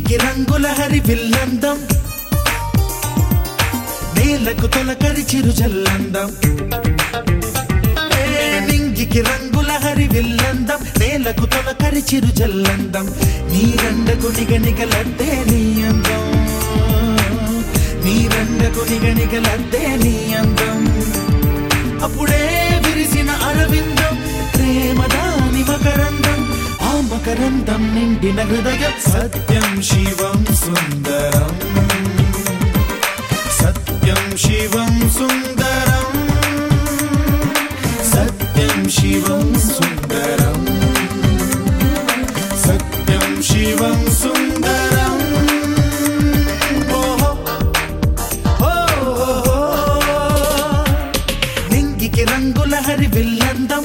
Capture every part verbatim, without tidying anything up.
నింగికి రంగుల హరి విల్లందం నేలకు తొలకరి చిరు జల్లందం నింగికి రంగుల హరి విల్లందం నేలకు తొలకరి చిరు జల్లందం నీరండకు నిగనిగలద్దే నీ అందం నీరండకు నిగనిగలద్దే నీ అందం అప్పుడే విరిసిన అరవిందం ప్రేమదాని మకరందం ఆ మకరందం నిండిన హృదయం సత్యం శివం సుందరం సత్యం శివం సుందరం సత్యం శివం సుందరం సత్యం శివం సుందరం నింగికి రంగుల హరి విల్లందం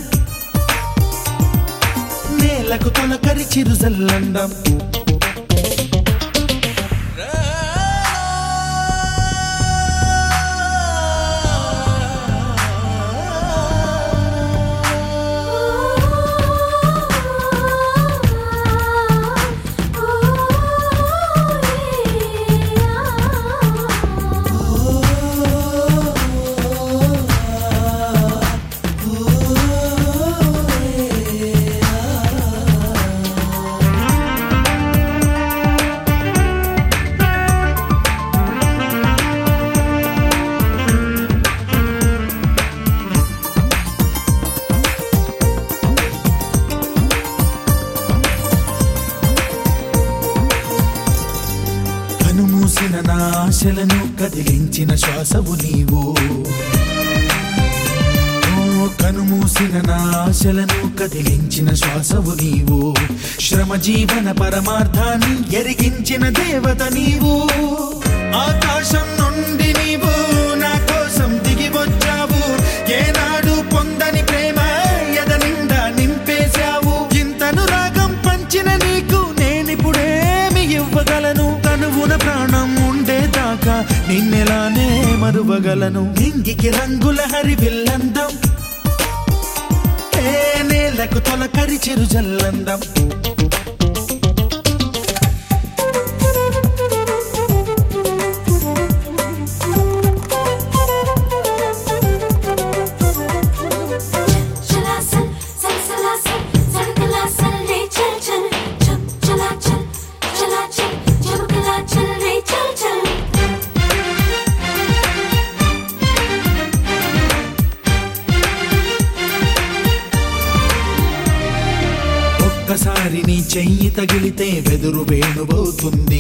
నేలకు తొలకరి చిరు జల్లందం కనుమూసిన నా ఆశలను కదిలించిన శ్వాసవు నీవు ఓ కనుమూసిన నా ఆశలను కదిలించిన శ్వాసవు నీవు శ్రమ జీవన పరమార్థాన్ని ఎరిగించిన దేవత నీవు ఆకాశం నుండి నీవు నా కోసం దిగి వచ్చావు ఏనాడు పొందని ప్రేమ ఎద నిండా నింపేశావు ఇంతను రాగం పంచిన నీకు నేనిప్పుడేమి ఇవ్వగలను తనువున ప్రాణం ఉండేదాకా నిన్నెలానే మరువగలను నింగికి రంగుల హరి విల్లందం ఏ నేలకు తొలకరి చిరు జల్లందం ఒక్కసారి నీ చెయ్యి తగిలితే వెదురు వేణువవుతుంది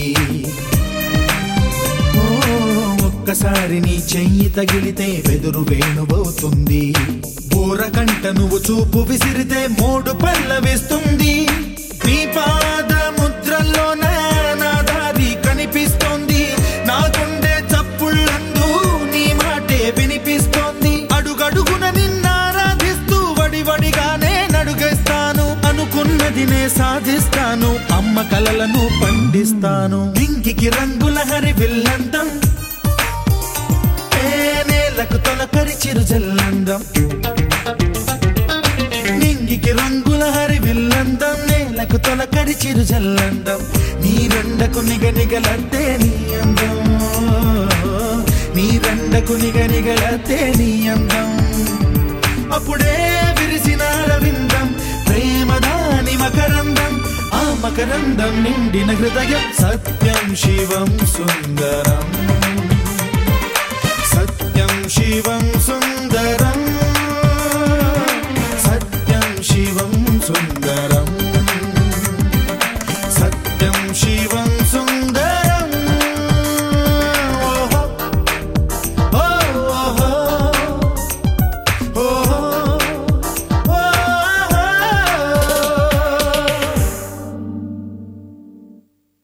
ఓ ఒక్కసారి నీ చెయ్యి తగిలితే వెదురు వేణువవుతుంది బోరకంట నువ్వు చూపు విసిరితే మోడు పల్లవిస్తుంది నీ పాద ముద్రల్లో నా దారి కనిపిస్తోంది నా గుండె చప్పుళ్ళందు నీ మాటే వినిపిస్తోంది అడుగడుగున నిన్నారాధిస్తూ వడివడిగానే నడుగేస్తాను అనుకున్నది నే సాధిస్తాను అమ్మ కలలను పండిస్తాను నింగికి రంగుల హరి విల్లందం ఏ నేలకు తొలకరి చిరు జల్లందం నింగికి రంగుల హరి విల్లందం నేలకు తొలకరి చిరు జల్లందం నీరండకు నిగనిగలద్దే నీ అందం నీరండకు నిగనిగలద్దే నీ అందం అప్పుడే విరిసిన అరవిందం ప్రేమదాని మకరందం ఆ మకరందం నిండిన హృదయం సత్యం శివం సుందరం సత్యం శివం సుందరం